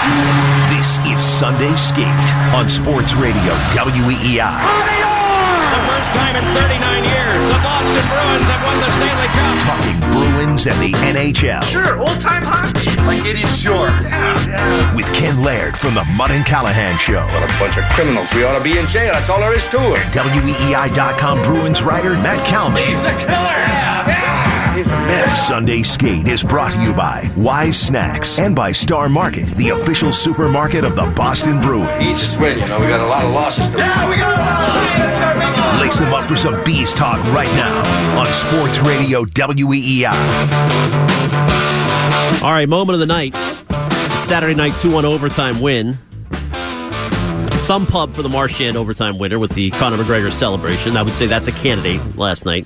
This is Sunday Skate on Sports Radio WEEI. The first time in 39 years, the Boston Bruins have won the Stanley Cup. Talking Bruins and the NHL. Sure, old-time hockey. Like it is sure. Yeah. With Ken Laird from the Mudd and Callahan Show. What a bunch of criminals. We ought to be in jail. That's all there is to it. WEEI.com Bruins writer Matt Kalman. He's the killer. He's a mess. Sunday Skate is brought to you by Wise Snacks and by Star Market, the official supermarket of the Boston Bruins. Easy swing, you know. We got a lot of losses to Yeah, we got a lot of losses. Lace them up for some Bees talk right now on Sports Radio WEEI. All right, moment of the night. Saturday night 2-1 overtime win. Some pub for the Marchand overtime winner with the Conor McGregor celebration. I would say that's a candidate last night.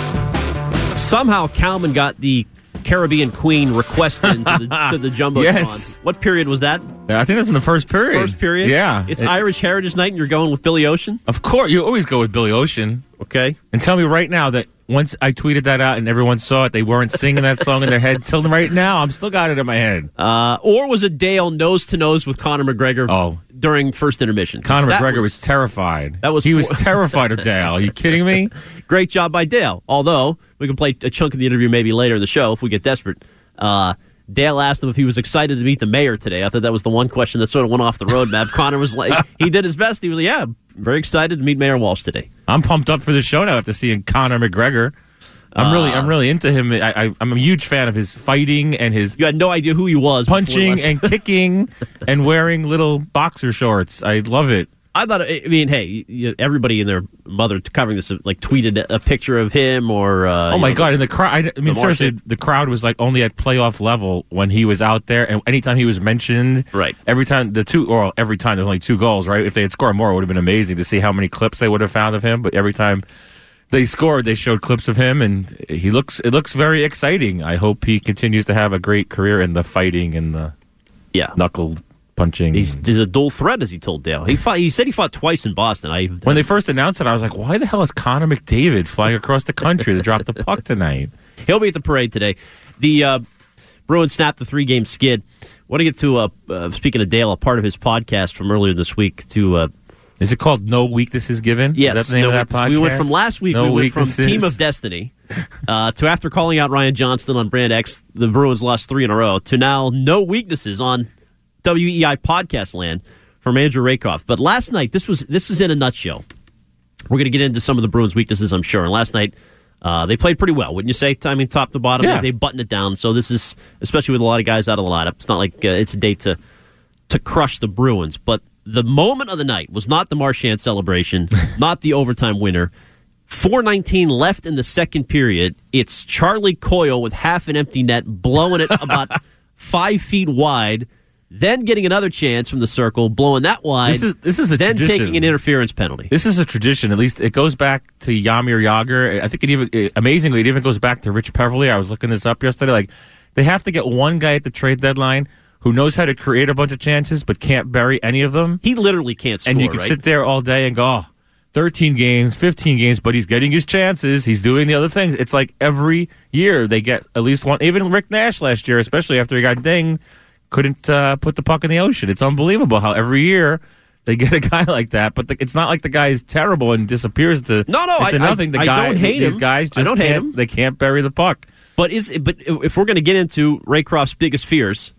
Somehow Kalman got the Caribbean Queen requested into to the Jumbotron. Yes. What period was that? I think that's in the first period. First period? Yeah. It's Irish Heritage Night and you're going with Billy Ocean? Of course. You always go with Billy Ocean. Okay. And tell me right now that once I tweeted that out and everyone saw it, they weren't singing that song in their head. Till right now, I'm still got it in my head. Or was it Dale nose-to-nose with Conor McGregor during first intermission? Conor McGregor was terrified. He was terrified of Dale. Are you kidding me? Great job by Dale. Although, we can play a chunk of the interview maybe later in the show if we get desperate. Dale asked him if he was excited to meet the mayor today. I thought that was the one question that sort of went off the roadmap. Conor was like, he did his best. He was like, very excited to meet Mayor Walsh today. I'm pumped up for the show now after seeing Conor McGregor. I'm really into him. I'm a huge fan of his fighting and his. You had no idea who he was. Punching and kicking and wearing little boxer shorts. I love it. I thought. I mean, hey, everybody and their mother covering this like tweeted a picture of him or. Oh my God! And the crowd. I mean, seriously, the crowd was like only at playoff level when he was out there, and anytime he was mentioned, right? Every time there's only 2 goals, right? If they had scored more, it would have been amazing to see how many clips they would have found of him. But every time they scored, they showed clips of him, and it looks very exciting. I hope he continues to have a great career in the fighting and the knuckle punching. He's a dual threat, as he told Dale. He said he fought twice in Boston. When they first announced it, I was like, why the hell is Connor McDavid flying across the country to drop the puck tonight? He'll be at the parade today. The Bruins snapped the 3-game skid. I want to get to, speaking of Dale, a part of his podcast from earlier this week to... is it called No Weaknesses Given? Yes. Is that the name of that podcast? We went from last week, we went from Team of Destiny to after calling out Ryan Johnston on Brand X, the Bruins lost 3 in a row, to now No Weaknesses on WEI podcast land from Andrew Rakoff. But last night, this is in a nutshell. We're going to get into some of the Bruins' weaknesses, I'm sure. And last night, they played pretty well, wouldn't you say? I mean, top to bottom, they buttoned it down. So this is, especially with a lot of guys out of the lineup, it's not like it's a day to crush the Bruins. But the moment of the night was not the Marchand celebration, not the overtime winner. 4:19 left in the second period. It's Charlie Coyle with half an empty net, blowing it about 5 feet wide. Then getting another chance from the circle, blowing that wide. This is a then tradition. Taking an interference penalty. This is a tradition. At least it goes back to Jaromir Jagr. I think amazingly, it even goes back to Rich Peverly. I was looking this up yesterday. Like, they have to get one guy at the trade deadline who knows how to create a bunch of chances but can't bury any of them. He literally can't score, and you can sit there all day and go, 13 games, 15 games, but he's getting his chances. He's doing the other things. It's like every year they get at least one. Even Rick Nash last year, especially after he got dinged, couldn't put the puck in the ocean. It's unbelievable how every year they get a guy like that. But it's not like the guy is terrible and disappears to nothing. I don't hate these him. guys just hate him. They can't bury the puck. But if we're going to get into Raycroft's biggest fears,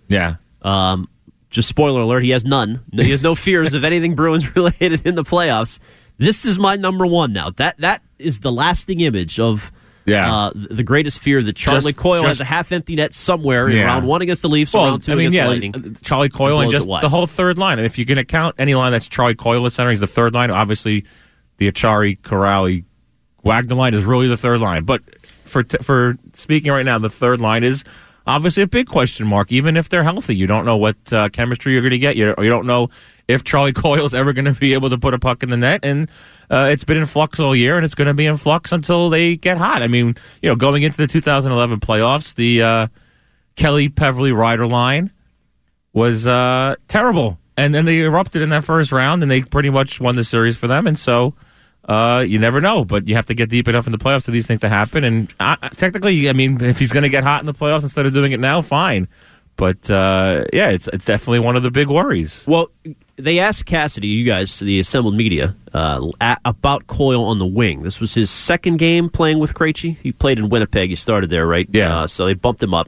just spoiler alert, he has none. He has no fears of anything Bruins related in the playoffs. This is my number one now. That is the lasting image of the greatest fear that Charlie Coyle has a half-empty net somewhere in round 1 against the Leafs, round 2 against the Lightning. Charlie Coyle and just the whole third line. If you're going to count any line that's Charlie Coyle at center, he's the third line. Obviously, the Achari, Corrali, Wagner line is really the third line. But for speaking right now, the third line is obviously a big question mark. Even if they're healthy, you don't know what chemistry you're going to get. You don't know if Charlie Coyle's ever going to be able to put a puck in the net. And it's been in flux all year, and it's going to be in flux until they get hot. I mean, going into the 2011 playoffs, the Kelly, Peverly, Ryder line was terrible. And then they erupted in that first round, and they pretty much won the series for them. And so you never know, but you have to get deep enough in the playoffs for these things to happen. And technically, I mean, if he's going to get hot in the playoffs instead of doing it now, fine. But, it's definitely one of the big worries. Well, they asked Cassidy, you guys, the assembled media, about Coyle on the wing. This was his second game playing with Krejci. He played in Winnipeg. He started there, right? Yeah. So they bumped him up.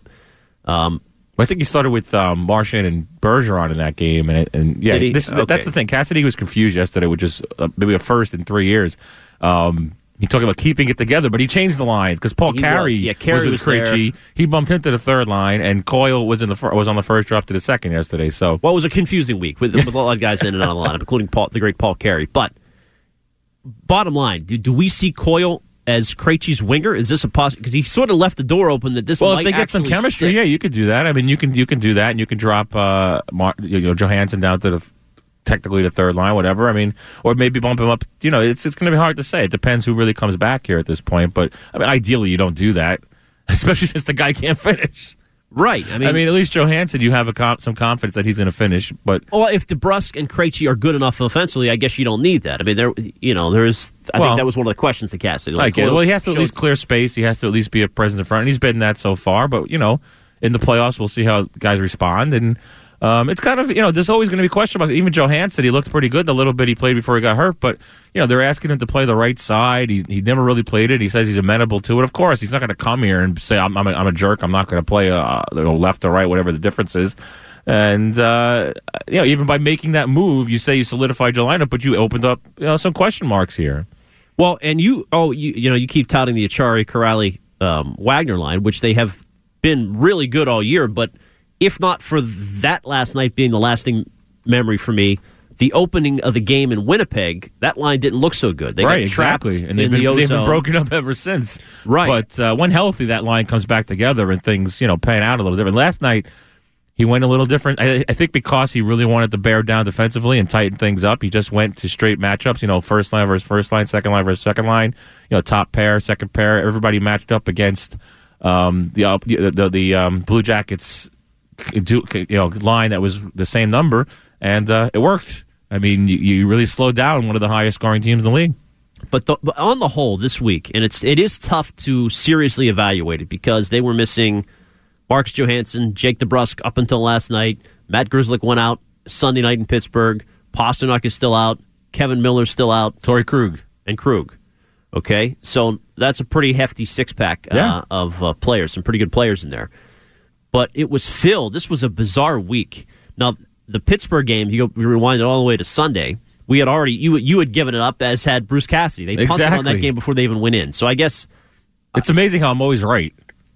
I think he started with Marchand and Bergeron in that game. That's the thing. Cassidy was confused yesterday, which is maybe a first in 3 years. He talked about keeping it together, but he changed the line because Paul Carey was with Krejci. He bumped him to the third line, and Coyle was on the first drop to the second yesterday. So, it was a confusing week with a lot of guys in and out of the lineup, including the great Paul Carey. But bottom line, do we see Coyle as Krejci's winger? Is this a possibility? Because he sort of left the door open that this might if they get some chemistry, stick. Yeah, you could do that. I mean, you can do that, and you can drop Johansson down to technically the third line, whatever. I mean, or maybe bump him up. It's going to be hard to say. It depends who really comes back here at this point. But I mean, ideally, you don't do that, especially since the guy can't finish. Right. I mean, at least Johansson, you have some confidence that he's going to finish. But if DeBrusk and Krejci are good enough offensively, I guess you don't need that. I mean, there is. I think that was one of the questions to Cassidy. He has to at least clear space. He has to at least be a presence in front, and he's been that so far. But in the playoffs, we'll see how guys respond. And it's kind of there's always going to be question about it. Even Johansson, he looked pretty good the little bit he played before he got hurt. But they're asking him to play the right side. He never really played it. He says he's amenable to it. Of course, he's not going to come here and say I'm a jerk. I'm not going to play left or right, whatever the difference is. And even by making that move, you say you solidified your lineup, but you opened up some question marks here. Well, and you keep touting the Achari, Corrali, Wagner line, which they have been really good all year, but if not for that last night being the lasting memory for me, the opening of the game in Winnipeg, that line didn't look so good. They got trapped and they've been broken up ever since. Right. But when healthy, that line comes back together and things pan out a little different. Last night, he went a little different. I think because he really wanted to bear down defensively and tighten things up, he just went to straight matchups. First line versus first line, second line versus second line. Top pair, second pair. Everybody matched up against the Blue Jackets. Line that was the same number, and it worked. I mean, you really slowed down one of the highest scoring teams in the league. But on the whole, this week, and it is tough to seriously evaluate it because they were missing Marcus Johansson, Jake DeBrusk up until last night. Matt Grzelcyk went out Sunday night in Pittsburgh. Pasternak is still out. Kevin Miller's still out. Torrey Krug. Okay, so that's a pretty hefty six-pack of players, some pretty good players in there. But it was filled. This was a bizarre week. Now, the Pittsburgh game, you rewind it all the way to Sunday. We had already you had given it up, as had Bruce Cassidy. They punted on that game before they even went in. So I guess it's amazing how I'm always right.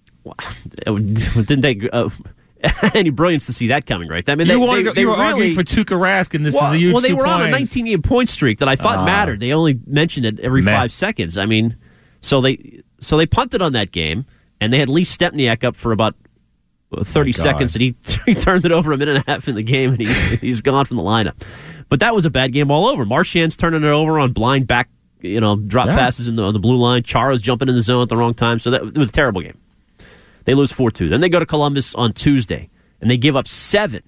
It didn't take any brilliance to see that coming, right? I mean, you were arguing for Tuukka Rask, and this is a huge. Well, they were on a 19-game point streak that I thought mattered. They only mentioned it every 5 seconds. I mean, so they punted on that game, and they had Lee Stempniak up for about 30 seconds, and he turned it over a minute and a half in the game, and he's gone from the lineup. But that was a bad game all over. Marchand's turning it over on blind back, drop passes on the blue line. Chara's jumping in the zone at the wrong time. So it was a terrible game. They lose 4-2. Then they go to Columbus on Tuesday, and they give up 7.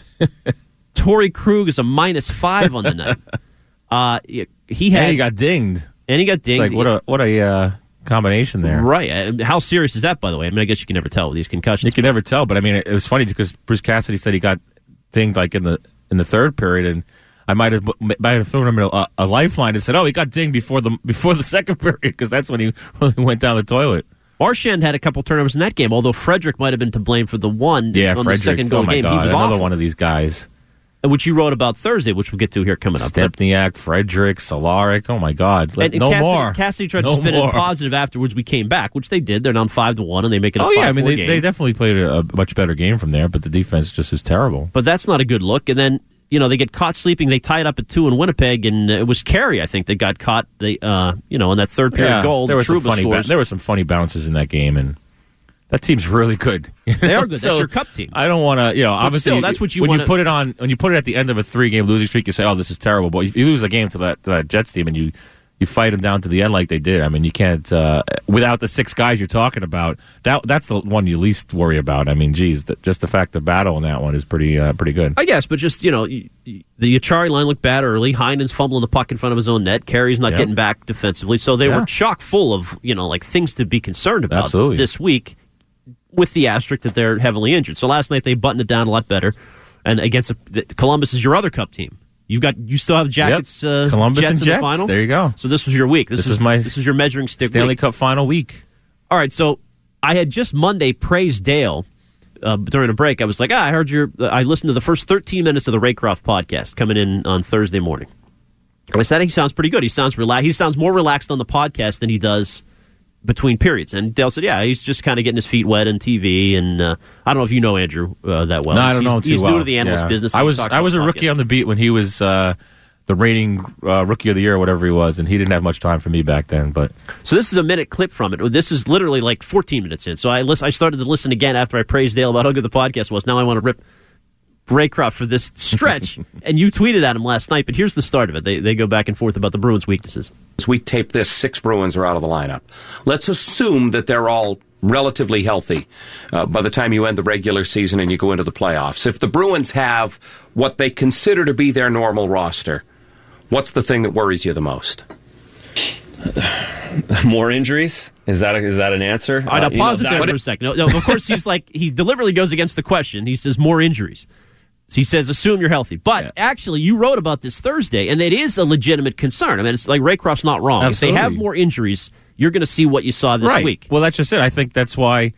Torrey Krug is a -5 on the night. He got dinged. And he got dinged. It's like, what a combination there. Right. How serious is that, by the way? I mean, I guess you can never tell with these concussions. You can never tell, but I mean, it was funny because Bruce Cassidy said he got dinged like in the third period, and I might have thrown him a lifeline and said, "Oh, he got dinged before the second period," because that's when he really went down the toilet. Marchand had a couple turnovers in that game, although Frederick might have been to blame for the one on the second goal of the game. God, he was another awful. One of these guys. Which you wrote about Thursday, which we'll get to here coming up. Stempniak, Frederick, Solaric. Oh, my God. More. Cassidy tried to spin it positive afterwards. We came back, which they did. They're down 5-1, and they make it a 5-4 I mean, game. They definitely played a much better game from there, but the defense just is terrible. But that's not a good look. And then, they get caught sleeping. They tied up at 2 in Winnipeg, and it was Carey, I think, that got caught, in that third period goal. There were some funny bounces in that game, and that team's really good. They are good. That's your cup team. I don't want to, obviously. Still, that's what you when want. You put it on, when you put it at the end of a 3-game losing streak, you say, "Oh, this is terrible." But if you lose the game to that Jets team and you fight them down to the end like they did, I mean, you can't without the 6 guys you're talking about. That's the one you least worry about. I mean, geez, just the fact of battle in that one is pretty good. I guess, but just the Achari line looked bad early. Heinen's fumbling the puck in front of his own net. Carey's not getting back defensively, so they were chock full of things to be concerned about this week. with the asterisk that they're heavily injured. So last night they buttoned it down a lot better. And against Columbus is your other Cup team. You still have Jackets, Columbus Jets and Jets. In the final. There you go. So this was your week. This was your measuring stick. Stanley week. Cup final week. All right. So I had just Monday praised Dale during a break. I was like, I heard I listened to the first 13 minutes of the Raycroft podcast coming in on Thursday morning. And I said he sounds pretty good. He sounds relaxed. He sounds more relaxed on the podcast than he does between periods. And Dale said, yeah, he's just kind of getting his feet wet in TV. And I don't know if you know Andrew that well. No, I don't know him too well. He's new to the analyst business. I was a rookie on the beat when he was the reigning rookie of the year or whatever he was, and he didn't have much time for me back then. But so this is a minute clip from it. This is literally like 14 minutes in. So I started to listen again after I praised Dale about how good the podcast was. Now I want to rip Raycroft for this stretch. And you tweeted at him last night, but here's the start of it. They go back and forth about the Bruins' weaknesses. As we tape this, 6 Bruins are out of the lineup. Let's assume that they're all relatively healthy by the time you end the regular season and you go into the playoffs. If the Bruins have what they consider to be their normal roster, what's the thing that worries you the most? More injuries? Is that an answer? All right, I'll pause it there for a second. No, of course, he deliberately goes against the question. He says more injuries. So he says, assume you're healthy. But actually, you wrote about this Thursday, and it is a legitimate concern. I mean, it's like Raycroft's not wrong. Absolutely. If they have more injuries, you're going to see what you saw this week. Well, that's just it. I think that's why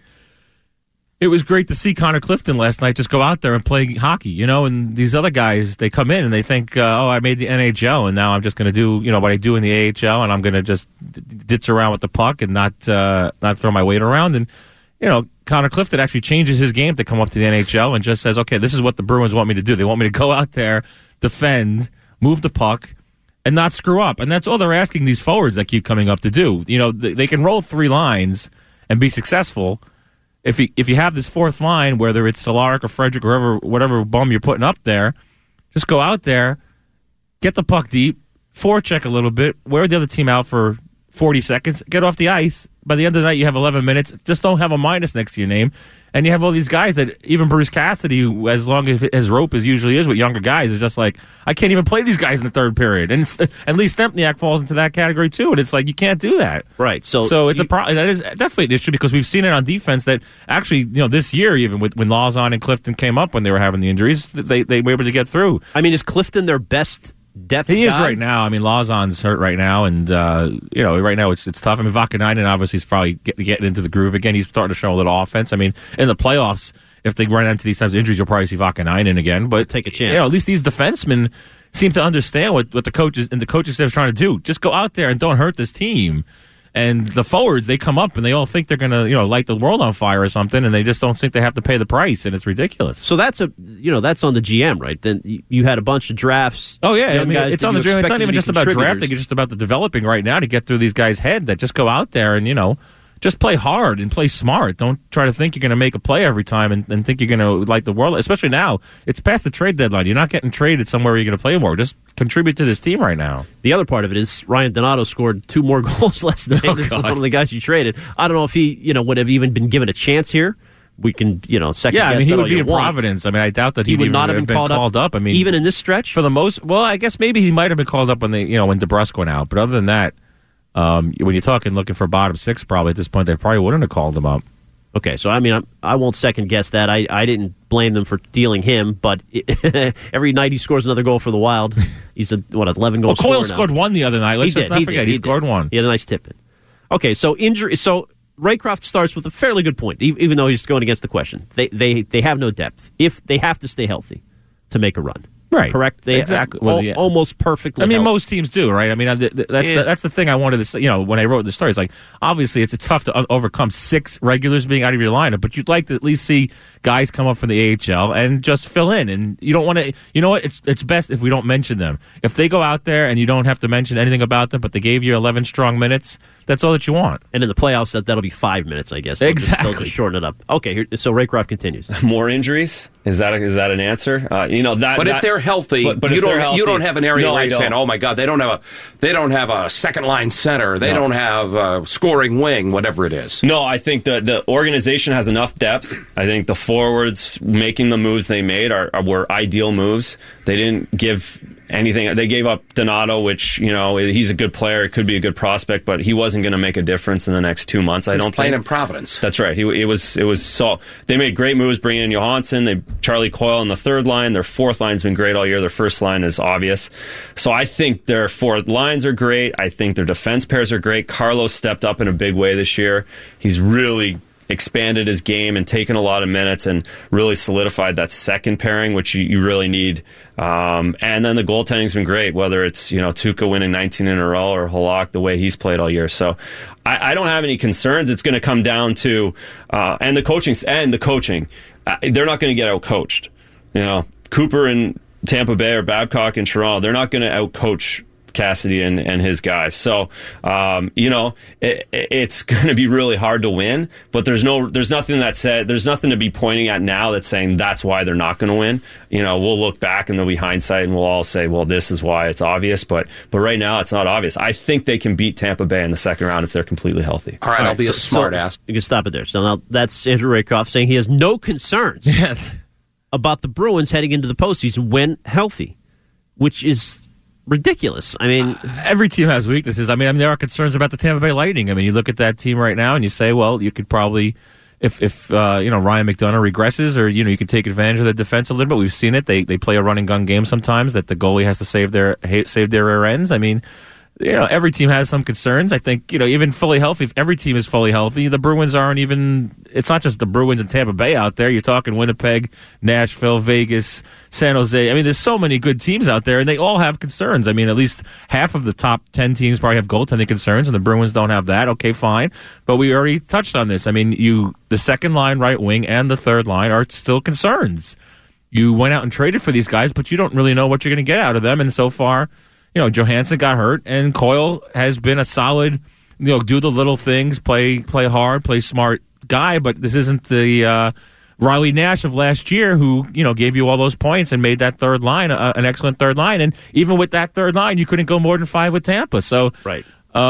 it was great to see Connor Clifton last night just go out there and play hockey, and these other guys, they come in and they think, I made the NHL, and now I'm just going to do, what I do in the AHL, and I'm going to just ditch around with the puck and not throw my weight around. And, Connor Clifton actually changes his game to come up to the NHL and just says, okay, this is what the Bruins want me to do. They want me to go out there, defend, move the puck, and not screw up. And that's all they're asking these forwards that keep coming up to do. They can roll 3 lines and be successful. If you have this fourth line, whether it's Solaric or Frederick or whatever bum you're putting up there, just go out there, get the puck deep, forecheck a little bit, wear the other team out for 40 seconds, get off the ice. By the end of the night, you have 11 minutes. Just don't have a minus next to your name. And you have all these guys that, even Bruce Cassidy, who, as long as his rope as usually is with younger guys, is just like, I can't even play these guys in the third period. And Lee Stempniak falls into that category too. And it's like, you can't do that. Right. So it's a problem. That is definitely an issue because we've seen it on defense that actually, this year, even when Lawson and Clifton came up when they were having the injuries, they were able to get through. I mean, is Clifton their best depth He is guy? right now. I mean, Lawson's hurt right now, and right now it's tough. I mean, Vakanainen obviously is probably getting into the groove again. He's starting to show a little offense. I mean, in the playoffs, if they run into these types of injuries, you'll probably see Vakanainen again. But take a chance. At least these defensemen seem to understand what the coaches and the coaching staff is trying to do. Just go out there and don't hurt this team. And the forwards, they come up and they all think they're going to, light the world on fire or something, and they just don't think they have to pay the price, and it's ridiculous. So that's that's on the GM, right? Then you had a bunch of drafts. Oh yeah, I mean, it's on the GM. It's not even just about drafting; it's just about the developing right now to get through these guys' head. That just go out there and just play hard and play smart. Don't try to think you're going to make a play every time and think you're going to light the world. Especially now, it's past the trade deadline. You're not getting traded somewhere you're going to play more. Just contribute to this team right now. The other part of it is Ryan Donato scored 2 more goals last night. This is one of the guys you traded. I don't know if he, would have even been given a chance here. We can, second guess. Yeah, I mean, he would be in want. Providence. I mean, I doubt that he would not have been called up. I mean, even in this stretch, for the most. Well, I guess maybe he might have been called up when when DeBrusk went out. But other than that. When you're talking looking for bottom 6, probably at this point, they probably wouldn't have called him up. Okay, so I mean, I won't second guess that. I didn't blame them for dealing him, but every night he scores another goal for the Wild. He's 11 goals. Well, Coyle scored 1 the other night. Let's just not forget he scored 1. He had a nice tip in. Okay, so injury. So Raycroft starts with a fairly good point, even though he's going against the question. They have no depth. If they have to stay healthy to make a run. Right. Correct? Exactly. Almost perfectly. I mean, healthy. most teams do, right? I mean, that's the thing I wanted to say. When I wrote the story, it's like, obviously, it's tough to overcome 6 regulars being out of your lineup, but you'd like to at least see guys come up from the AHL and just fill in. And you don't want to, you know what? It's best if we don't mention them. If they go out there and you don't have to mention anything about them, but they gave you 11 strong minutes, that's all that you want. And in the playoffs, that'll be 5 minutes, I guess. Exactly. They'll just shorten it up. Okay, so Raycroft continues. More injuries? Is that an answer? But if they're healthy, you don't have an area where you're saying, "Oh my God, they don't have a second line center. They don't have a scoring wing, whatever it is." No, I think the organization has enough depth. I think the forwards making the moves they made were ideal moves. They didn't give anything. They gave up Donato, which, he's a good player. It could be a good prospect, but he wasn't going to make a difference in the next 2 months. I don't think. Playing in Providence. That's right. It was so they made great moves bringing in Johansson. Charlie Coyle on the third line. Their fourth line's been great all year. Their first line is obvious. So I think their fourth lines are great. I think their defense pairs are great. Carlos stepped up in a big way this year. He's really expanded his game and taken a lot of minutes and really solidified that second pairing, which you really need. And then the goaltending's been great, whether it's Tuukka winning 19 in a row or Halak the way he's played all year. So I don't have any concerns. It's going to come down to and the coaching. They're not going to get outcoached. Cooper in Tampa Bay or Babcock in Toronto, they're not going to outcoach Cassidy and his guys. So, it's going to be really hard to win, but there's nothing to be pointing at now that's saying that's why they're not going to win. We'll look back and there'll be hindsight and we'll all say, well, this is why it's obvious, but right now it's not obvious. I think they can beat Tampa Bay in the second round if they're completely healthy. All right, I'll be a smart ass. You can stop it there. So now that's Andrew Rakoff saying he has no concerns about the Bruins heading into the postseason when healthy, which is ridiculous. I mean, every team has weaknesses. I mean, there are concerns about the Tampa Bay Lightning. I mean, you look at that team right now and you say, well, you could probably, if Ryan McDonough regresses, or you could take advantage of the defense a little bit. We've seen it. They play a run and gun game sometimes that the goalie has to save their rear ends. I mean, every team has some concerns. I think, even fully healthy, if every team is fully healthy, the Bruins aren't even, it's not just the Bruins and Tampa Bay out there. You're talking Winnipeg, Nashville, Vegas, San Jose. I mean, there's so many good teams out there, and they all have concerns. I mean, at least half of the top 10 teams probably have goaltending concerns, and the Bruins don't have that. Okay, fine. But we already touched on this. I mean, the second line, right wing, and the third line are still concerns. You went out and traded for these guys, but you don't really know what you're going to get out of them, and so far, Johansson got hurt, and Coyle has been a solid, do the little things, play hard, play smart guy, but this isn't the Riley Nash of last year who, gave you all those points and made that third line an excellent third line. And even with that third line, you couldn't go more than 5 with Tampa. So right.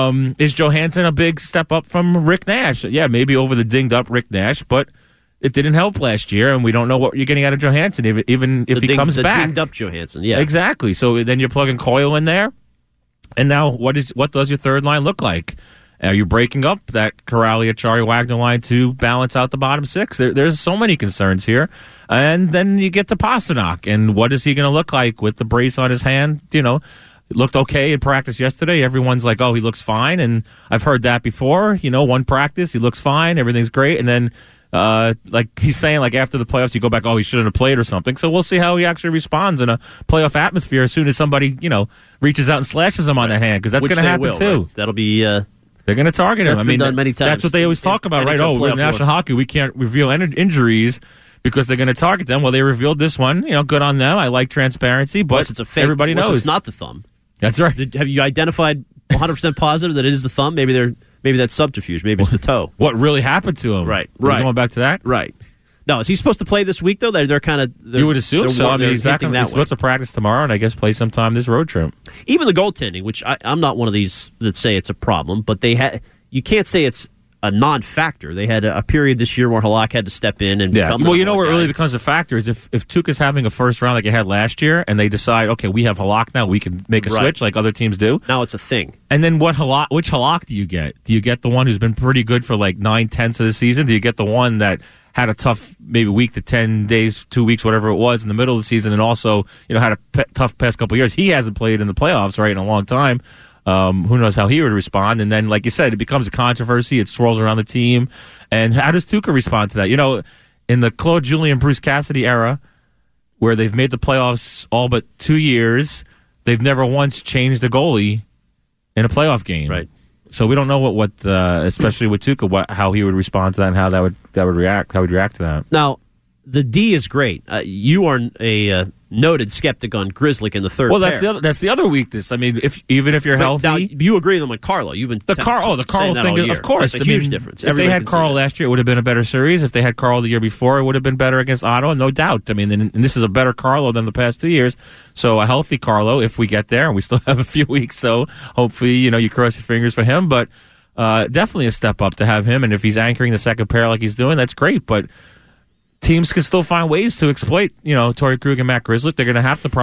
Is Johansson a big step up from Rick Nash? Yeah, maybe over the dinged-up Rick Nash, but it didn't help last year, and we don't know what you're getting out of Johansson, even if he comes back. Dinged-up Johansson, yeah. Exactly. So then you're plugging Coyle in there, and now what does your third line look like? Are you breaking up that Kuraly, Achari, Wagner line to balance out the bottom six? There's so many concerns here. And then you get to Pastrnak, and what is he going to look like with the brace on his hand? It looked okay in practice yesterday. Everyone's like, oh, he looks fine, and I've heard that before. One practice, he looks fine, everything's great, and then like he's saying, like after the playoffs, you go back, oh, he shouldn't have played or something. So we'll see how he actually responds in a playoff atmosphere as soon as somebody, reaches out and slashes him on that hand, because that's going to happen too. Right? That'll be... They're going to target him. That's been done many times. That's what they always talk about, right? Oh, with National Hockey, we can't reveal injuries because they're going to target them. Well, they revealed this one. Good on them. I like transparency, but it's a fake, everybody knows it's not the thumb. That's right. Have you identified 100% positive that it is the thumb? Maybe that's subterfuge. Maybe it's the toe. What really happened to him? Right. Going back to that? Right. No, is he supposed to play this week, though? They're kind of... You would assume so. I mean, he's back. He's supposed to practice tomorrow and I guess play sometime this road trip. Even the goaltending, which I'm not one of these that say it's a problem, but you can't say it's a non-factor. They had a period this year where Halak had to step in and become... Well, where it really becomes a factor is if Tuukka's having a first round like he had last year, and they decide, okay, we have Halak now, we can make a switch like other teams do. Now it's a thing. And then which Halak do you get? Do you get the one who's been pretty good for like 9/10 of the season? Do you get the one that had a tough maybe week to 10 days, 2 weeks, whatever it was in the middle of the season, and also had a tough past couple of years? He hasn't played in the playoffs, right, in a long time. Who knows how he would respond? And then, like you said, it becomes a controversy. It swirls around the team. And how does Tuukka respond to that? In the Claude Julien, Bruce Cassidy era, where they've made the playoffs all but 2 years, they've never once changed a goalie in a playoff game. Right. So we don't know what especially with Tuukka, how he would respond to that and how that would react. How he'd react to that. Now, the D is great. You are a noted skeptic on Grzelcyk in the third. Well, that's the other weakness. I mean, even if you're healthy, now, you agree with them on Carlo. You've been the Carlo thing, of course. That's a huge difference. If they had Carlo last year, it would have been a better series. If they had Carlo the year before, it would have been better against Ottawa, no doubt. I mean, and this is a better Carlo than the past 2 years. So a healthy Carlo, if we get there, and we still have a few weeks, so hopefully, you cross your fingers for him. But definitely a step up to have him, and if he's anchoring the second pair like he's doing, that's great. But teams can still find ways to exploit, Torrey Krug and Matt Grzelcyk. They're going to have to probably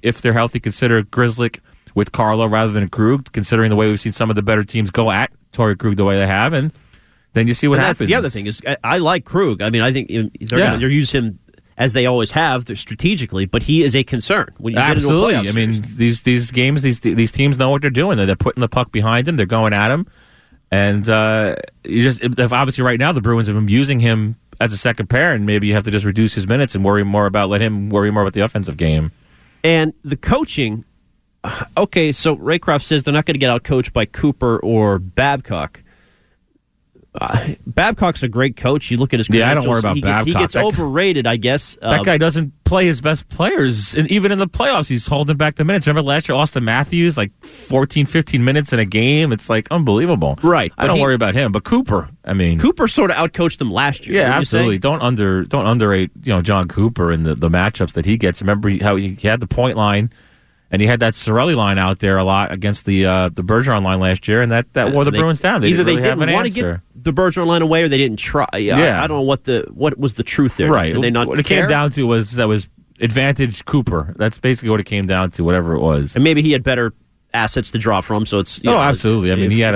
if they're healthy, consider Grzelcyk with Carlo rather than Krug, considering the way we've seen some of the better teams go at Torrey Krug the way they have, and then you see what happens. The other thing is, I like Krug. I mean, I think they're using him as they always have, strategically, but he is a concern when you get into a playoff series. I mean, these games, these teams know what they're doing. They're putting the puck behind him. They're going at him, and obviously right now the Bruins have been using him as a second pair, and maybe you have to just reduce his minutes and let him worry more about the offensive game. And the coaching. Okay, so Raycroft says they're not going to get out-coached by Cooper or Babcock. Babcock's a great coach. You look at his credentials. Yeah, I don't worry about Babcock. He gets overrated, I guess. That guy doesn't play his best players. And even in the playoffs, he's holding back the minutes. Remember last year, Austin Matthews, 14, 15 minutes in a game? It's unbelievable. Right. I don't worry about him. But Cooper, Cooper sort of outcoached them last year. Yeah, absolutely. Don't underrate John Cooper and the matchups that he gets. Remember how he had the point line. And he had that Cirelli line out there a lot against the Bergeron line last year, and that wore the Bruins down. They didn't want to get the Bergeron line away, or they didn't try. I don't know what was the truth there. Right. Did they not what it came down to was advantage Cooper. That's basically what it came down to, whatever it was. And maybe he had better assets to draw from, so it's... absolutely.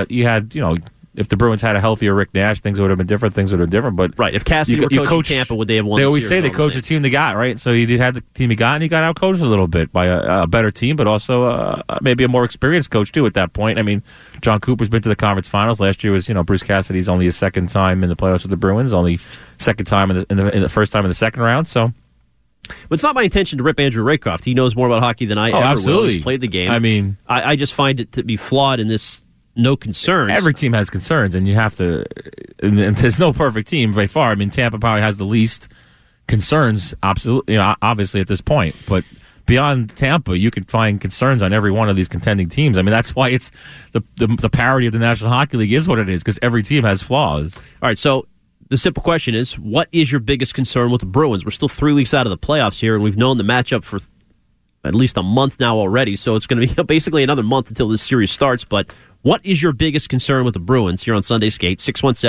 If the Bruins had a healthier Rick Nash, things would have been different. But right, if Cassidy were coaching Tampa, would they have won? They always say they coach the team they got, right? So you had the team you got, and you got outcoached a little bit by a better team, but also maybe a more experienced coach too. At that point, John Cooper's been to the conference finals. Last year was Bruce Cassidy's only his second time in the playoffs with the Bruins, only second time in the first time in the second round. So. But it's not my intention to rip Andrew Raycroft. He knows more about hockey than I ever will. He's played the game. I just find it to be flawed in this. No concerns. Every team has concerns, and you have to. And there's no perfect team by far. Tampa probably has the least concerns, absolutely, obviously at this point. But beyond Tampa, you can find concerns on every one of these contending teams. That's why it's the parity of the National Hockey League is what it is, because every team has flaws. All right, so the simple question is, what is your biggest concern with the Bruins? We're still 3 weeks out of the playoffs here, and we've known the matchup for at least a month now already. So it's going to be basically another month until this series starts. But what is your biggest concern with the Bruins here on Sunday Skate?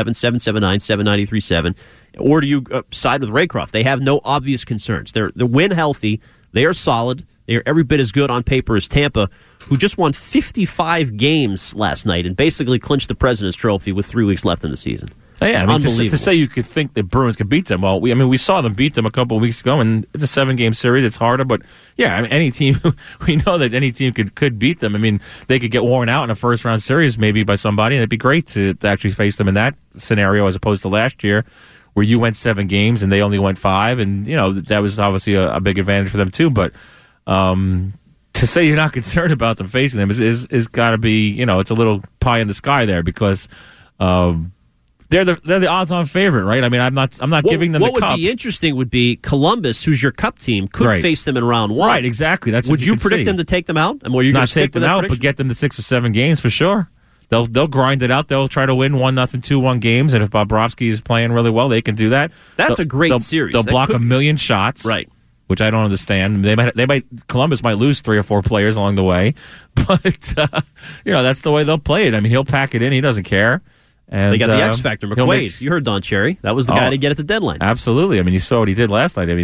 617-779-7937. Or do you side with Raycroft? They have no obvious concerns. They're win healthy. They are solid. They are every bit as good on paper as Tampa, who just won 55 games last night and basically clinched the President's Trophy with 3 weeks left in the season. Yeah, to say you could think the Bruins could beat them. Well, we saw them beat them a couple of weeks ago, and it's a 7-game series. It's harder, but any team, we know that any team could beat them. They could get worn out in a first-round series maybe by somebody, and it'd be great to actually face them in that scenario as opposed to last year where you went 7 games and they only went 5, and that was obviously a big advantage for them too. But to say you're not concerned about them facing them is got to be, it's a little pie in the sky there because. They're the odds-on favorite, right? I'm not giving them the cup. What would be interesting would be Columbus, who's your cup team, could face them in round 1. Right, exactly. That's would you predict them to take them out? Not take them out, but get them to 6 or 7 games for sure. They'll grind it out. They'll try to win 1-0, 2-1 games, and if Bobrovsky is playing really well, they can do that. That's a great series. They'll block a million shots, right? Which I don't understand. Columbus might lose 3 or 4 players along the way, but that's the way they'll play it. He'll pack it in. He doesn't care. And they got the X Factor, McQuaid. You heard Don Cherry. That was the guy to get at the deadline. Absolutely. You saw what he did last night.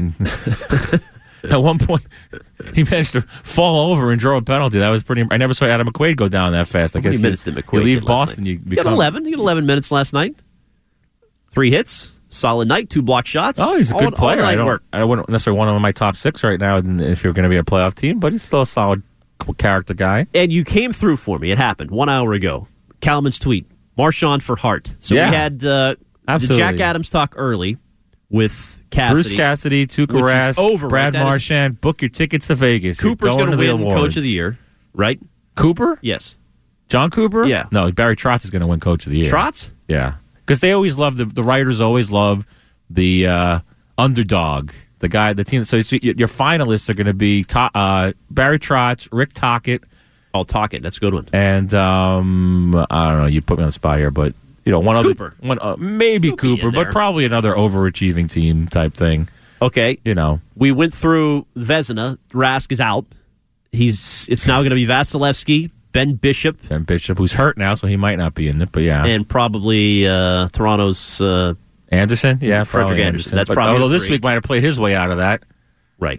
At one point, he managed to fall over and draw a penalty. That was pretty. I never saw Adam McQuaid go down that fast. How many minutes did McQuaid leave Boston? He got 11. He got 11 minutes last night. 3 hits. Solid night. 2 block shots. Oh, he's a good player. I wouldn't necessarily want him on my top 6 right now if you're going to be a playoff team, but he's still a solid character guy. And you came through for me. It happened 1 hour ago. Kalman's tweet. Marchand for Hart. So we had the Jack Adams talk early with Cassidy. Bruce Cassidy, Tuukka Rask, Brad Marchand. Book your tickets to Vegas. Cooper's going to win Coach of the Year, right? Cooper? Yes. John Cooper? Yeah. No, Barry Trotz is going to win Coach of the Year. Trotz? Yeah. Because they always love, the writers always love the underdog, the team. So your finalists are going to be Barry Trotz, Rick Tocchet. Oh, Tocchet, that's a good one. And I don't know, you put me on the spot here, but one Cooper. Maybe Cooper, but probably another overachieving team type thing. Okay. We went through Vezina. Rask is out. It's now going to be Vasilevsky, Ben Bishop. Ben Bishop, who's hurt now, so he might not be in it, but yeah. And probably Toronto's Anderson? Yeah, Frederick probably Anderson. That's probably although this week might have played his way out of that. Right.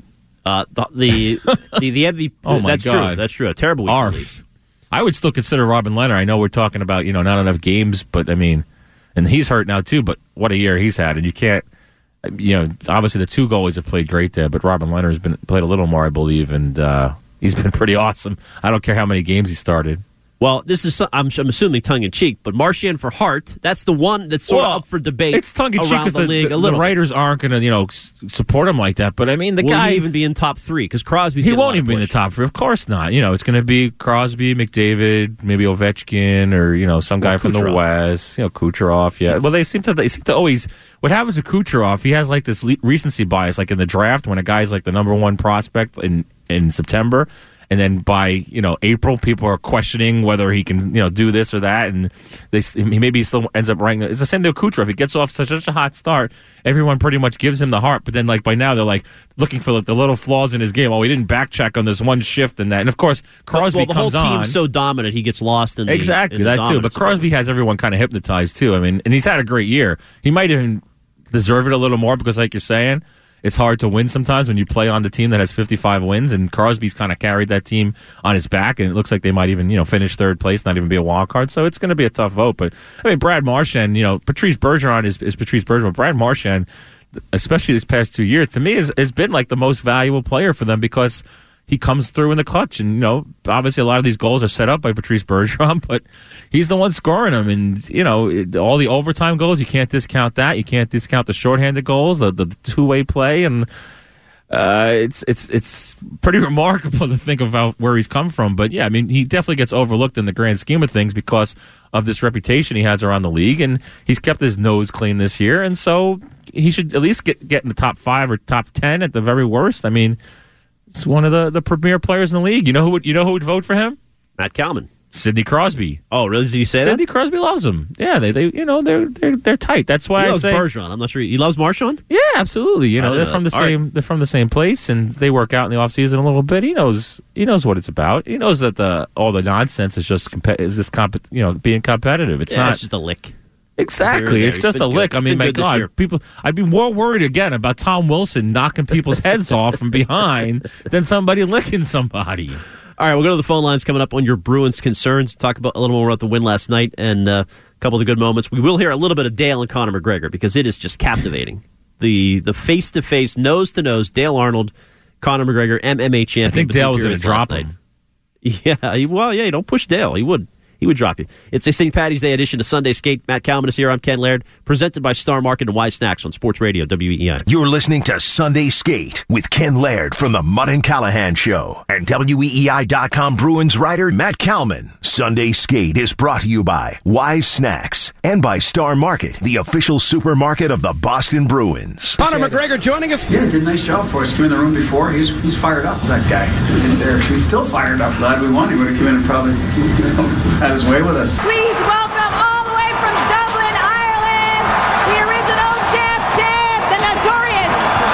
The MVP. Oh my that's God. True. That's true. A terrible week. Arf. I would still consider Robin Leonard. I know we're talking about not enough games, but I mean, and he's hurt now too. But what a year he's had, and you can't. Obviously the two goalies have played great there, but Robin Leonard has played a little more, I believe, and he's been pretty awesome. I don't care how many games he started. Well, this is, I'm assuming tongue-in-cheek, but Marchand for Hart, that's the one that's sort of up for debate. It's tongue-in-cheek around because the league a little. The writers aren't going to, support him like that. But I mean, the Will guy he even be in top three? Because Crosby's he won't even be in the top three. Of course not. It's going to be Crosby, McDavid, maybe Ovechkin, or some guy from the West. Kucherov. Yeah. Well, they seem to always. What happens to Kucherov? He has like this recency bias, like in the draft when a guy's like the number one prospect in September. And then by April, people are questioning whether he can do this or that, and he still ends up ranking. It's the same thing with Kucherov. He gets off such a hot start, everyone pretty much gives him the heart. But then by now they're looking for the little flaws in his game. Oh, he didn't back check on this one shift and that. And of course Crosby comes on. The whole team's so dominant, he gets lost in exactly that too. But Crosby has everyone kind of hypnotized too. I mean, and he's had a great year. He might even deserve it a little more because, like you're saying, it's hard to win sometimes when you play on the team that has 55 wins, and Crosby's kind of carried that team on his back, and it looks like they might even, finish third place, not even be a wild card. So it's going to be a tough vote. But I mean, Brad Marchand, Patrice Bergeron is Patrice Bergeron. Brad Marchand, especially these past 2 years, to me has been like the most valuable player for them because he comes through in the clutch. And, obviously a lot of these goals are set up by Patrice Bergeron, but he's the one scoring them. And, all the overtime goals, you can't discount that. You can't discount the shorthanded goals, the two-way play. And it's pretty remarkable to think about where he's come from. But, yeah, I mean, he definitely gets overlooked in the grand scheme of things because of this reputation he has around the league. And he's kept his nose clean this year. And so he should at least get in the top 5 or top 10 at the very worst. I mean, it's one of the premier players in the league. You know who would vote for him? Matt Kalman. Sidney Crosby. Oh, really? Did he say that? Sidney Crosby loves him. Yeah, they're tight. That's why he I say Bergeron. I'm not sure he loves Marchand. Yeah, absolutely. They're from the same. Right. They're from the same place, and they work out in the offseason a little bit. He knows what it's about. He knows that all the nonsense is just being competitive. It's not. It's just a lick. Exactly. It's just a lick. I mean, my God, I'd be more worried again about Tom Wilson knocking people's heads off from behind than somebody licking somebody. All right, we'll go to the phone lines coming up on your Bruins concerns. Talk about a little more about the win last night and a couple of the good moments. We will hear a little bit of Dale and Conor McGregor because it is just captivating. The face-to-face, nose-to-nose, Dale Arnold, Conor McGregor, MMA champion. I think Dale was going to drop him. Yeah, you don't push Dale. He would drop you. It's a St. Paddy's Day edition of Sunday Skate. Matt Kalman is here. I'm Ken Laird. Presented by Star Market and Wise Snacks on Sports Radio WEEI. You're listening to Sunday Skate with Ken Laird from the Mudd and Callahan Show and WEEI.com Bruins writer Matt Kalman. Sunday Skate is brought to you by Wise Snacks and by Star Market, the official supermarket of the Boston Bruins. Conor McGregor joining us. Yeah, did a nice job for us. Came in the room before. He's fired up, that guy. He's still fired up. Glad we won. He would have come in and probably had his way with us. Please welcome all the way from Dublin, Ireland, the original champ, the notorious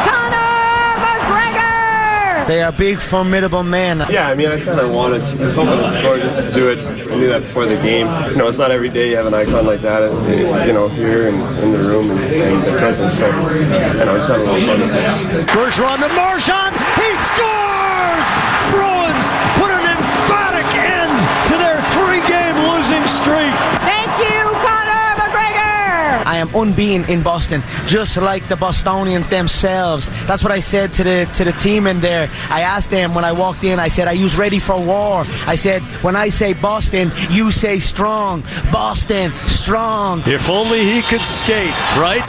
Conor McGregor. They are big, formidable men. Yeah, I mean, I was hoping to score just to do it. I knew that before the game. It's not every day you have an icon like that, here in the room and the presence. So, just have a little fun with it. Bergeron to Marchand. He scores! Bruins put an emphatic end to their 3-game losing streak. Thank you, Conor McGregor. I am unbeaten in Boston, just like the Bostonians themselves. That's what I said to the team in there. I asked them when I walked in, I said, are you ready for war? I said, when I say Boston, you say strong. Boston, strong. If only he could skate, right?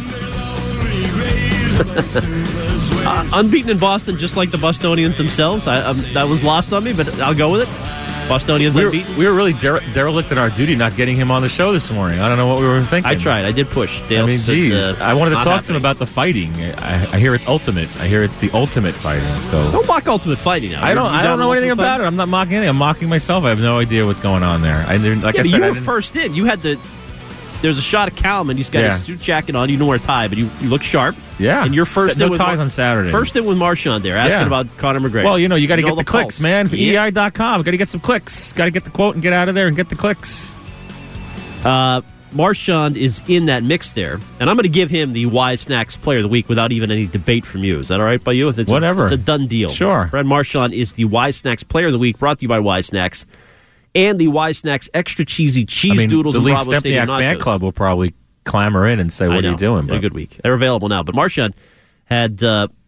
Unbeaten in Boston, just like the Bostonians themselves. That was lost on me, but I'll go with it. Bostonians unbeaten. We were really derelict in our duty not getting him on the show this morning. I don't know what we were thinking. I tried. I did push. Dale I wanted to talk to him about the fighting. I hear it's ultimate. I hear it's the ultimate fighting. So don't mock ultimate fighting now. I don't know anything about it. I'm not mocking anything. I'm mocking myself. I have no idea what's going on there. You were first in. You had there's a shot of Kalman. He's got his suit jacket on. You don't wear a tie, but you look sharp. Yeah. And you're first in with ties on Saturday. First in with Marchand there, asking about Conor McGregor. Well, you got to get the clicks, man. For EI.com. Got to get some clicks. Got to get the quote and get out of there and get the clicks. Marchand is in that mix there, and I'm going to give him the Wise Snacks Player of the Week without even any debate from you. Is that all right by you? Whatever. It's a done deal. Sure. Brad Marchand is the Wise Snacks Player of the Week, brought to you by Wise Snacks, and the Wise Snacks Extra Cheesy Cheese Doodles the and Lee Bravo Stadium Stepniak Nachos. fan club will probably clamor in and say, what are you doing? A good week. They're available now. But Marchand had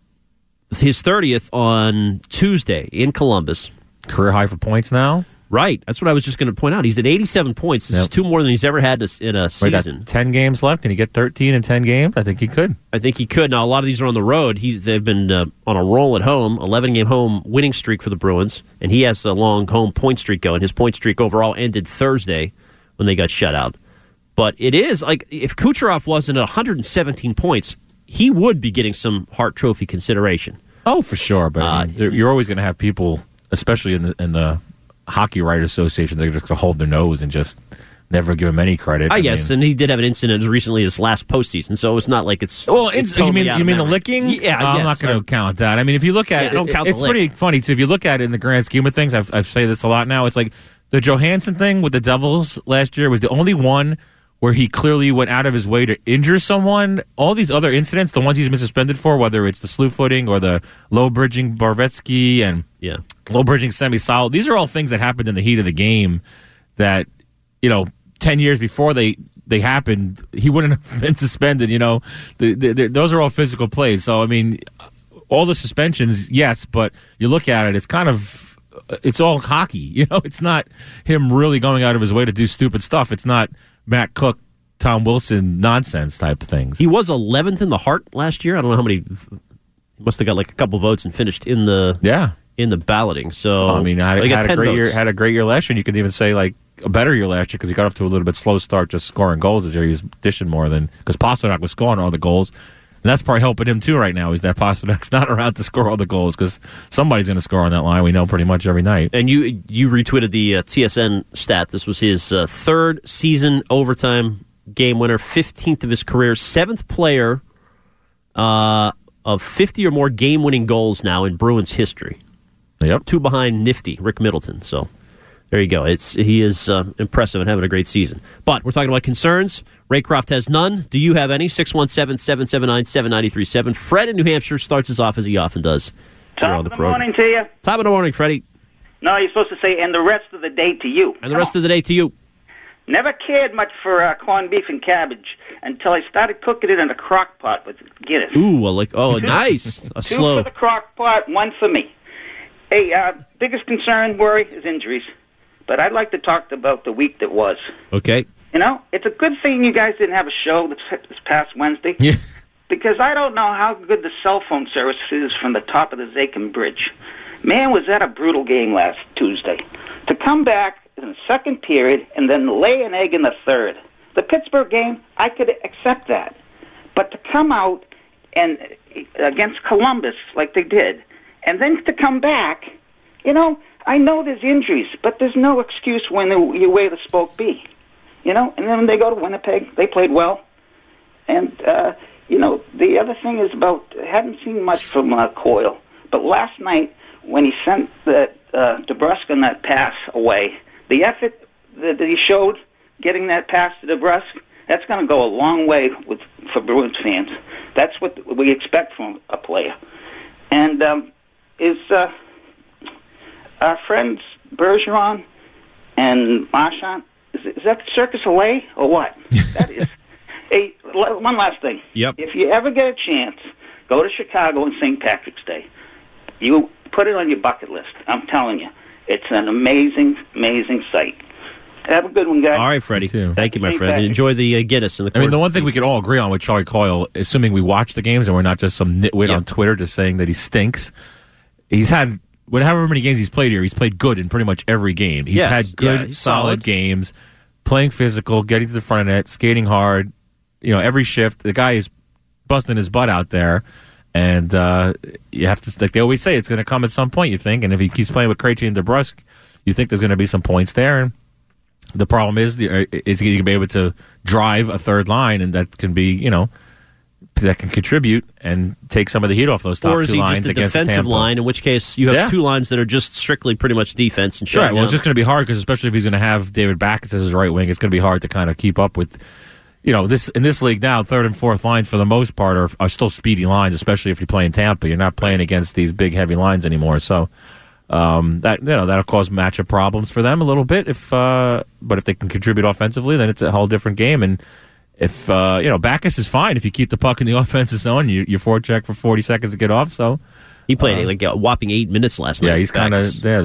his 30th on Tuesday in Columbus. Career high for points now? Right. That's what I was just going to point out. He's at 87 points. This is 2 more than he's ever had in a season. 10 games left. Can he get 13 in 10 games? I think he could. Now, a lot of these are on the road. They've been on a roll at home, 11-game home winning streak for the Bruins, and he has a long home point streak going. His point streak overall ended Thursday when they got shut out. But it is, like, if Kucherov wasn't at 117 points, he would be getting some Hart Trophy consideration. Oh, for sure. But you're always going to have people, especially in the Hockey Writers Association, they're just going to hold their nose and just never give him any credit. I guess, and he did have an incident as recently as last postseason, so it's not like it's. Well, it's you totally mean the licking? Yeah, I'm not going to count that. I mean, if you look at it, it's pretty funny too. If you look at it in the grand scheme of things, I've said this a lot now. It's like the Johansson thing with the Devils last year was the only one where he clearly went out of his way to injure someone. All these other incidents, the ones he's been suspended for, whether it's the slew footing or the low bridging Barvetsky and low bridging Semi-Solid, these are all things that happened in the heat of the game that, 10 years before they happened, he wouldn't have been suspended. Those are all physical plays. So, I mean, all the suspensions, yes, but you look at it, it's all hockey. It's not him really going out of his way to do stupid stuff. It's not Matt Cook, Tom Wilson nonsense type of things. He was 11th in the Hart last year. I don't know how many. He must have got like a couple votes and finished in the balloting. So I mean, had a great year last year. And you could even say like a better year last year because he got off to a little bit slow start, just scoring goals this year. He was dishing more than because Pasternak was scoring all the goals. And that's probably helping him too right now. Is that Pasternak's not around to score all the goals because somebody's going to score on that line. We know pretty much every night. And you retweeted the TSN stat. This was his third season overtime game winner, 15th of his career, 7th player of 50 or more game-winning goals now in Bruins history. Yep, 2 behind Nifty Rick Middleton. So there you go. He is impressive and having a great season. But we're talking about concerns. Raycroft has none. Do you have any? 617-779-7937. Fred in New Hampshire starts us off as he often does. Top of the morning to you. Top of the morning, Freddie. No, you're supposed to say, and the rest of the day to you. And the rest of the day to you. Never cared much for corned beef and cabbage until I started cooking it in a crock pot with Guinness. Ooh, nice. A 2 slow. for the crock pot, 1 for me. Hey, biggest concern, worry, is injuries. But I'd like to talk about the week that was. Okay. It's a good thing you guys didn't have a show this past Wednesday. Yeah. Because I don't know how good the cell phone service is from the top of the Zakin Bridge. Man, was that a brutal game last Tuesday. To come back in the second period and then lay an egg in the third. The Pittsburgh game, I could accept that. But to come out and against Columbus like they did, and then to come back, I know there's injuries, but there's no excuse when you weigh the spoke be. And then when they go to Winnipeg, they played well. And, the other thing is I haven't seen much from Coyle, but last night when he sent DeBrusk on that pass away, the effort that he showed getting that pass to DeBrusk, that's going to go a long way for Bruins fans. That's what we expect from a player. And our friends Bergeron and Marchand, is that Circus Soleil or what? That is. Hey, one last thing. Yep. If you ever get a chance, go to Chicago on St. Patrick's Day. You put it on your bucket list. I'm telling you. It's an amazing, amazing sight. Have a good one, guys. All right, Freddie. Thank you, my friend. Enjoy the Guinness in the court. I mean, the one thing we can all agree on with Charlie Coyle, assuming we watch the games and we're not just some nitwit on Twitter just saying that he stinks, he's had, however many games he's played here, he's played good in pretty much every game. He's had good, solid games, playing physical, getting to the front of net, skating hard, every shift. The guy is busting his butt out there. And you have to, like they always say, it's going to come at some point, you think. And if he keeps playing with Krejci and DeBrusk, you think there's going to be some points there. And the problem is he going to be able to drive a third line, and that can be, that can contribute and take some of the heat off those top or is two he lines just a against defensive Tampa. line, in which case you have two lines that are just strictly pretty much defense and shutting Right. Well, it's down. just going to be hard because especially if he's going to have David Backus as his right wing, it's going to be hard to kind of keep up with. This in this league now, third and fourth lines for the most part are still speedy lines, especially if you're playing Tampa. You're not playing against these big, heavy lines anymore. So that'll cause matchup problems for them a little bit. But if they can contribute offensively, then it's a whole different game. And if Backus is fine if you keep the puck in the offensive zone, you forecheck for 40 seconds to get off. So he played like a whopping 8 minutes last night. Yeah, he's kind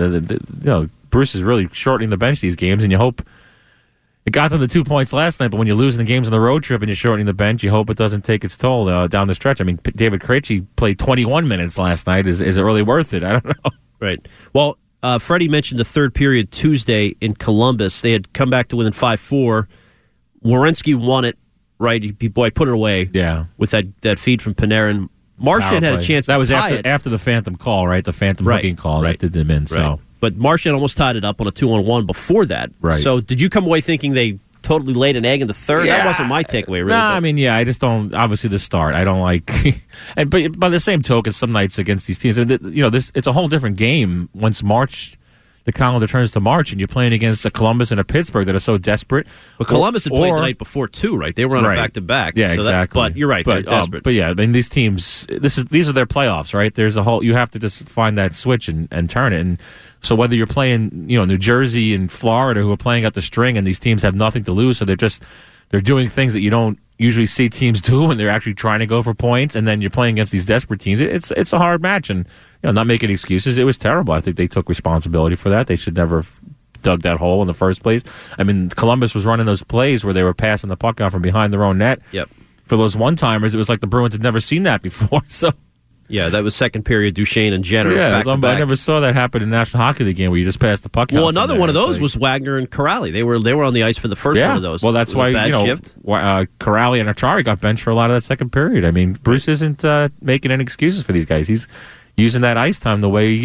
of Bruce is really shortening the bench these games, and you hope. It got them the 2 points last night, but when you're losing the games on the road trip and you're shortening the bench, you hope it doesn't take its toll down the stretch. I mean, David Krejci played 21 minutes last night. Is it really worth it? I don't know. Right. Well, Freddie mentioned the third period Tuesday in Columbus. They had come back to within 5-4. Werenski won it, right? He put it away with that feed from Panarin. Marchand had a chance that to was tie it. after the phantom call, right? The phantom hooking call. That did them in. So. But Marchand almost tied it up on a 2-on-1 before that. Right. So did you come away thinking they totally laid an egg in the third? Yeah. That wasn't my takeaway, really. I mean, I just don't. Obviously, the start, I don't like. But by the same token, some nights against these teams, it's a whole different game once the calendar turns to March, and you're playing against a Columbus and a Pittsburgh that are so desperate. But Columbus had played the night before too, right? They were on a back-to-back. Yeah, exactly. But you're right, they're desperate. But yeah, I mean, these teams, these are their playoffs, right? There's a whole. You have to just find that switch and turn it. And so whether you're playing, New Jersey and Florida, who are playing at the string, and these teams have nothing to lose, so they're doing things that you don't usually see teams do when they're actually trying to go for points, and then you're playing against these desperate teams. It's a hard match, and not making excuses. It was terrible. I think they took responsibility for that. They should never have dug that hole in the first place. I mean, Columbus was running those plays where they were passing the puck out from behind their own net. Yep. For those one-timers, it was like the Bruins had never seen that before. So. Yeah, that was second period, Duchesne and Jenner. Yeah, back-to-back. I never saw that happen in National Hockey League game where you just passed the puck out. Well, another one of those was Wagner and Corrali. They were on the ice for the first one of those. Well, that's why shift. Corrali and Achari got benched for a lot of that second period. I mean, Bruce isn't making any excuses for these guys. He's using that ice time the way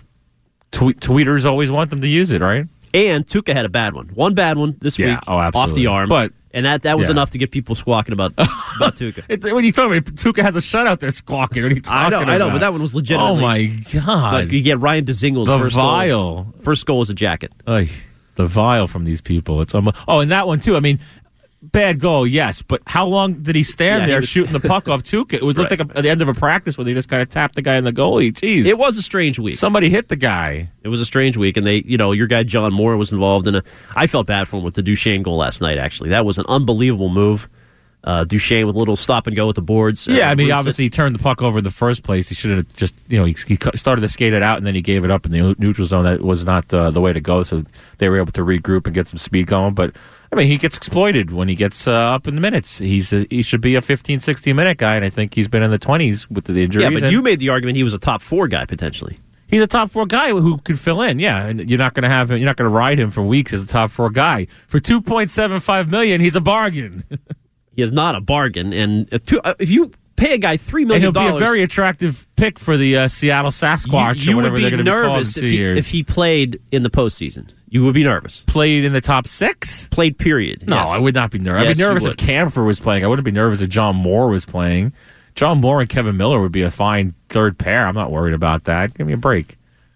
tweeters always want them to use it, right? And Tuukka had a bad one. One bad one this week off the arm. And that was enough to get people squawking about Tuukka. When you tell me Tuukka has a shutout, they're squawking. What are you talking about? I know, but that one was legitimately. Oh, my God. Like you get Ryan Dzingel's first goal was a jacket. The vile from these people. It's and that one, too. I mean, bad goal, yes, but how long did he stand there shooting the puck off Tuukka? It looked like at the end of a practice where they just kind of tapped the guy in the goalie. Jeez. It was a strange week. Somebody hit the guy. It was a strange week, and your guy John Moore was involved in I felt bad for him with the Duchesne goal last night, actually. That was an unbelievable move. Duchesne with a little stop and go with the boards. Yeah, I mean, obviously he turned the puck over in the first place. He should have just, he started to skate it out and then he gave it up in the neutral zone. That was not the way to go, so they were able to regroup and get some speed going. But, I mean, he gets exploited when he gets up in the minutes. He should be a 15, 16-minute guy, and I think he's been in the 20s with the injuries. Yeah, but you made the argument he was a top 4 guy, potentially. He's a top 4 guy who could fill in, yeah. And you're not going to have him. You're not going to ride him for weeks as a top 4 guy. For $2.75 million, he's a bargain. He is not a bargain, and if you pay a guy $3 million, and he'll be a very attractive pick for the Seattle Sasquatch or whatever they're going to be called in 2 years. If he played in the postseason. You would be nervous. Played in the top 6? Played, period. No, yes. I would not be nervous. Yes, I'd be nervous if Camphor was playing. I wouldn't be nervous if John Moore was playing. John Moore and Kevin Miller would be a fine third pair. I'm not worried about that. Give me a break.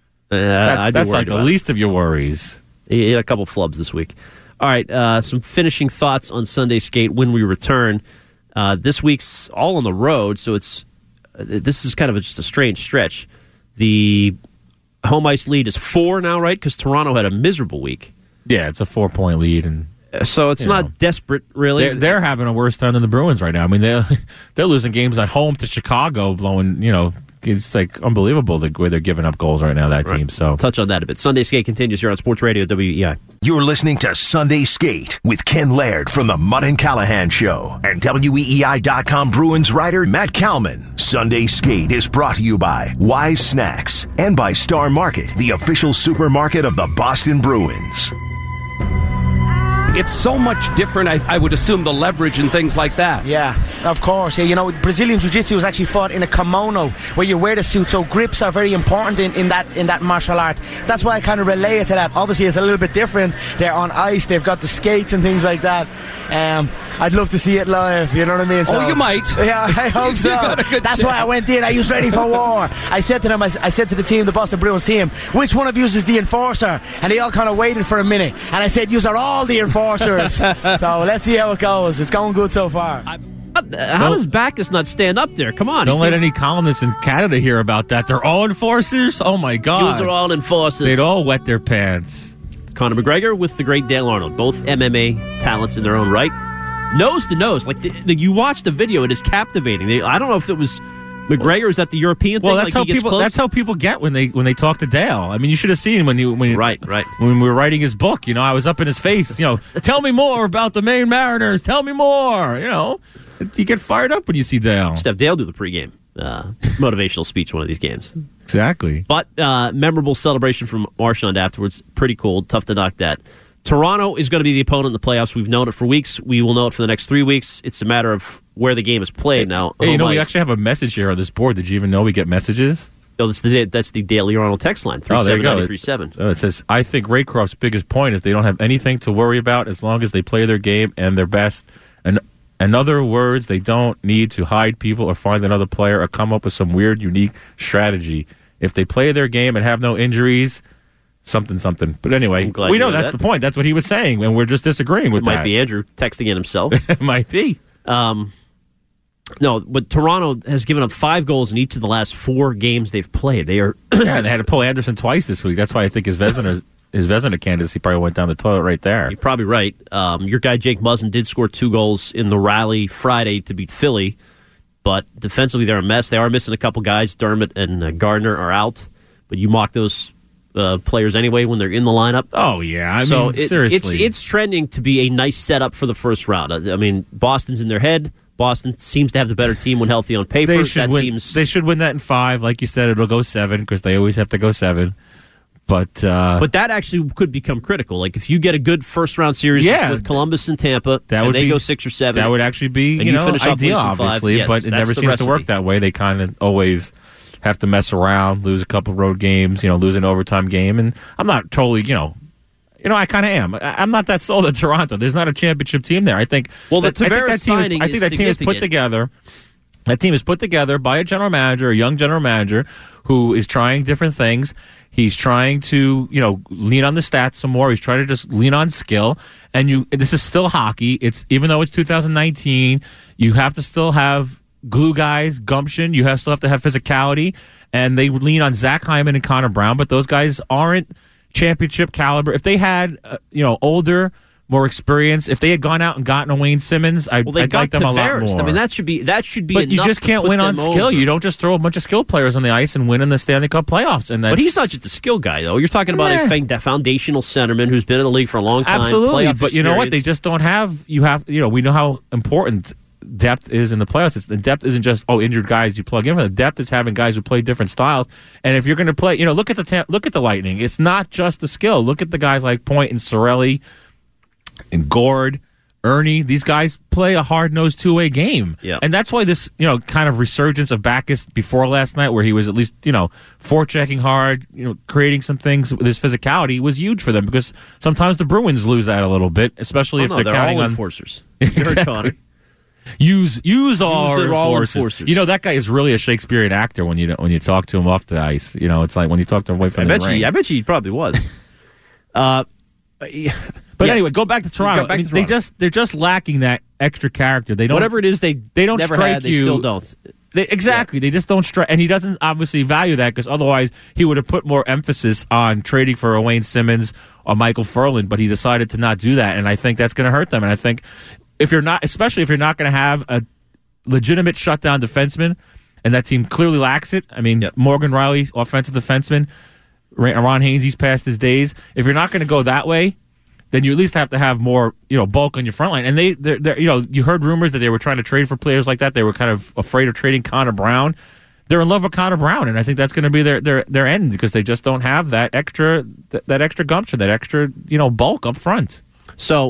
That's like the least of your worries. He had a couple flubs this week. All right, some finishing thoughts on Sunday Skate when we return. This week's all on the road, so this is kind of just a strange stretch. The home ice lead is 4 now, right? Because Toronto had a miserable week. Yeah, it's a 4-point lead, and so it's not desperate, really. They're having a worse time than the Bruins right now. I mean, they're losing games at home to Chicago, blowing. It's like unbelievable the way they're giving up goals right now. That team. So touch on that a bit. Sunday Skate continues here on Sports Radio WEI. You're listening to Sunday Skate with Ken Laird from the Mudd and Callahan Show and WEEI.com Bruins writer Matt Kalman. Sunday Skate is brought to you by Wise Snacks and by Star Market, the official supermarket of the Boston Bruins. it's so much different, I would assume, the leverage and things like that. Yeah, of course. Yeah, Brazilian Jiu-Jitsu is actually fought in a kimono where you wear the suit, so grips are very important in that martial art. That's why I kind of relate it to that. Obviously, it's a little bit different. They're on ice, they've got the skates and things like that. I'd love to see it live, you know what I mean? So, you might. Yeah, I hope so. That's why I went in. I was ready for war. I said to them, I said to the team, the Boston Bruins team, which one of you is the enforcer? And they all kind of waited for a minute. And I said, yous are all the enforcers. So let's see how it goes. It's going good so far. How does Backus not stand up there? Come on. Don't let any columnists in Canada hear about that. They're all enforcers? Oh, my God. Yous are all enforcers. They'd all wet their pants. Conor McGregor with the great Dale Arnold. Both MMA talents in their own right. Nose to nose. Like, you watch the video, it is captivating. I don't know if it was McGregor, is that the European thing? Well, that's how people get when they talk to Dale. I mean, you should have seen when right. When we were writing his book, I was up in his face, tell me more about the Maine Mariners. Tell me more. You get fired up when you see Dale. Just have Dale do the pregame motivational speech one of these games. Exactly. But memorable celebration from Marchand afterwards. Pretty cool. Tough to knock that. Toronto is going to be the opponent in the playoffs. We've known it for weeks. We will know it for the next 3 weeks. It's a matter of where the game is played now. Hey, we actually have a message here on this board. Did you even know we get messages? No, that's the Daily Arnold text line, 37937. It says, I think Raycroft's biggest point is they don't have anything to worry about as long as they play their game and their best. And in other words, they don't need to hide people or find another player or come up with some weird, unique strategy. If they play their game and have no injuries, something. But anyway, we know that's the point. That's what he was saying, and we're just disagreeing with that. It might be Andrew texting it himself. It might be. No, but Toronto has given up 5 goals in each of the last 4 games they've played. They are and they had to pull Anderson twice this week. That's why I think his Vezina candidacy probably went down the toilet right there. You're probably right. Your guy Jake Muzzin did score 2 goals in the rally Friday to beat Philly, but defensively they're a mess. They are missing a couple guys. Dermott and Gardner are out, but you mock those players anyway when they're in the lineup. Oh, yeah. I mean, seriously. It's trending to be a nice setup for the first round. I mean, Boston's in their head. Boston seems to have the better team when healthy on paper. They should win that in 5. Like you said, it'll go 7 because they always have to go 7. But that actually could become critical. Like if you get a good first round series with Columbus and Tampa, they go 6 or 7. That would actually be ideal, obviously. Yes, but it never seems to work that way. They kind of always have to mess around, lose a couple road games, lose an overtime game. And I'm not totally, I kind of am. I'm not that sold at Toronto. There's not a championship team there. I think. Well, the Tavares signing I think that team is put together. That team is put together by a general manager, a young general manager, who is trying different things. He's trying to, lean on the stats some more. He's trying to just lean on skill. And this is still hockey. Even though it's 2019, you have to still have glue guys, gumption. You still have to have physicality. And they lean on Zach Hyman and Connor Brown, but those guys aren't championship caliber. If they had, older, more experience, if they had gone out and gotten a Wayne Simmons, I'd like them a lot more. I mean, that should be. But you just can't win on skill. You don't just throw a bunch of skilled players on the ice and win in the Stanley Cup playoffs. But he's not just a skill guy, though. You're talking about a foundational centerman who's been in the league for a long time. Absolutely, but you know what? They just don't have. We know how important depth is in the playoffs. The depth isn't just injured guys you plug in for. The depth is having guys who play different styles. And if you're going to play, look at the Lightning. It's not just the skill. Look at the guys like Point and Cirelli and Gord, Ernie. These guys play a hard-nosed two-way game. Yeah. And that's why this, kind of resurgence of Backus before last night, where he was at least, forechecking hard, creating some things with his physicality, was huge for them, because sometimes the Bruins lose that a little bit, especially if they're counting on enforcers. Exactly. Use all enforcers. That guy is really a Shakespearean actor when you talk to him off the ice. It's like when you talk to him away from the ring. I bet you he probably was. But anyway, go back to Toronto. They're just lacking that extra character. They don't. Whatever it is, they don't never strike had, you. They still don't. Exactly. They just don't strike, and he doesn't obviously value that, because otherwise he would have put more emphasis on trading for a Wayne Simmons or Michael Ferland. But he decided to not do that, and I think that's going to hurt them. And I think especially if you're not going to have a legitimate shutdown defenseman, and that team clearly lacks it. I mean, Morgan Riley, offensive defenseman, Ron Hainsey's past his days. If you're not going to go that way, then you at least have to have more, bulk on your front line. And they're you heard rumors that they were trying to trade for players like that. They were kind of afraid of trading Connor Brown. They're in love with Connor Brown, and I think that's going to be their end, because they just don't have that extra gumption, that extra bulk up front. So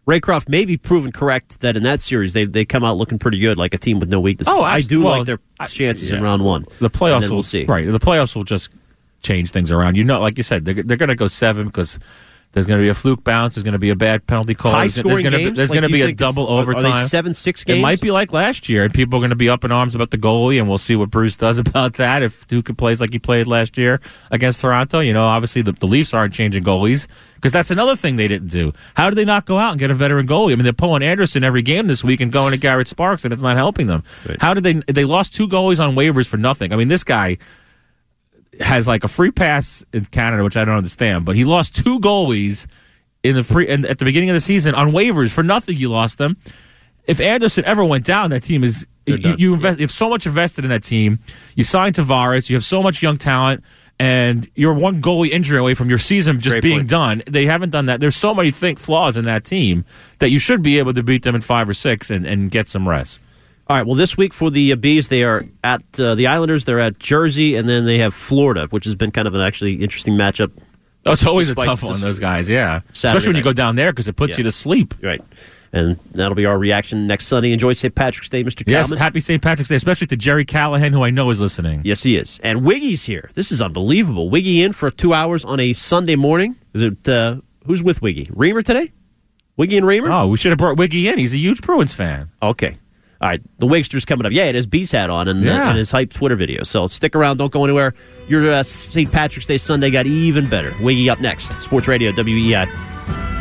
Raycroft may be proven correct that in that series they come out looking pretty good, like a team with no weaknesses. I do like their chances in round one. The playoffs, we'll see. Right, the playoffs will just change things around. Like you said, they're going to go 7 because there's going to be a fluke bounce. There's going to be a bad penalty call. High-scoring games? There's going to be a double overtime. Are they 7-6 games? It might be like last year, and people are going to be up in arms about the goalie, and we'll see what Bruce does about that if Duke plays like he played last year against Toronto. Obviously the Leafs aren't changing goalies because that's another thing they didn't do. How did they not go out and get a veteran goalie? I mean, they're pulling Anderson every game this week and going to Garrett Sparks, and it's not helping them. Right. How did they lost 2 goalies on waivers for nothing? I mean, this guy has like a free pass in Canada, which I don't understand, but he lost 2 goalies at the beginning of the season on waivers for nothing. You lost them. If Anderson ever went down, that team is you have so much invested in that team. You signed Tavares. You have so much young talent, and you're 1 goalie injury away from your season just being done. They haven't done that. There's so many flaws in that team that you should be able to beat them in 5 or 6 and get some rest. All right, well, this week for the Bees, they are at the Islanders, they're at Jersey, and then they have Florida, which has been kind of an actually interesting matchup. Oh, it's always a tough one, those guys, yeah. Especially when you go down there because it puts you to sleep. Right. And that'll be our reaction next Sunday. Enjoy St. Patrick's Day, Mr. Yes, Kalman. happy St. Patrick's Day, especially to Jerry Callahan, who I know is listening. Yes, he is. And Wiggy's here. This is unbelievable. Wiggy in for 2 hours on a Sunday morning. Is it who's with Wiggy? Reamer today? Wiggy and Reamer? Oh, we should have brought Wiggy in. He's a huge Bruins fan. Okay. All right, the Wigster's coming up. Yeah, it has Bees hat on and his hype Twitter video. So stick around. Don't go anywhere. Your St. Patrick's Day Sunday got even better. Wiggy up next. Sports Radio, WEI.